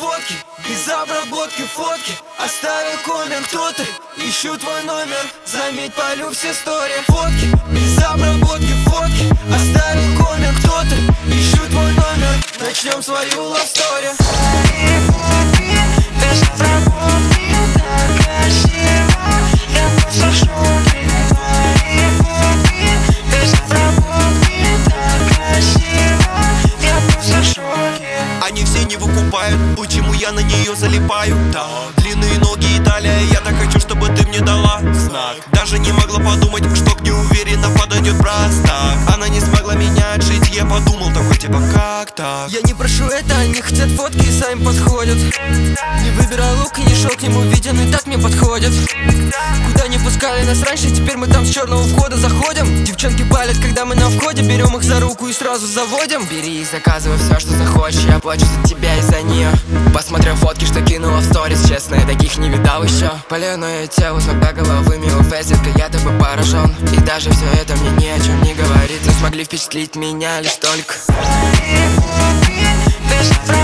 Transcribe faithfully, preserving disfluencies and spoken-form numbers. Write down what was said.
фотки, без обработки фотки. Оставил коммент, кто ты, ищу твой номер. Заметь, полю все стори. Фотки, без обработки фотки. Оставил коммент, кто ты, ищу твой номер. Начнем свою лавстори. Твои фотки, без обработки, так красиво. Я просто в шоке. Твои фотки, без обработки, так красиво. Я просто в шоке. Они все не выкупают, почему я на нее залипаю. Да, длинные ноги и талия, я так хочу, чтобы ты мне дала знак. Даже не могла подумать, что к ней уверенно подойдет просто. Она не смогла меня отшить, я подумал, такой типа как так. Я не прошу это, они хотят фотки и сами подходят. Не выбирал лук и не шел к нему, виден и так мне подходит. Куда не пускали нас раньше, теперь мы там с черного входа заходим. Девчонки палят, когда мы на входе, берем их за руку и сразу заводим. Бери и заказывай все, что захочешь, я плачу за тебя и за нее. Посмотрим фотки, что кинула в сторис, честно, я таких не видал еще. Паленое тело с ног до головы, милый фейс, я тобой поражен. И даже все это мне ни о чем не говорит, но смогли впечатлить меня лишь только Твои фотки, без обработки.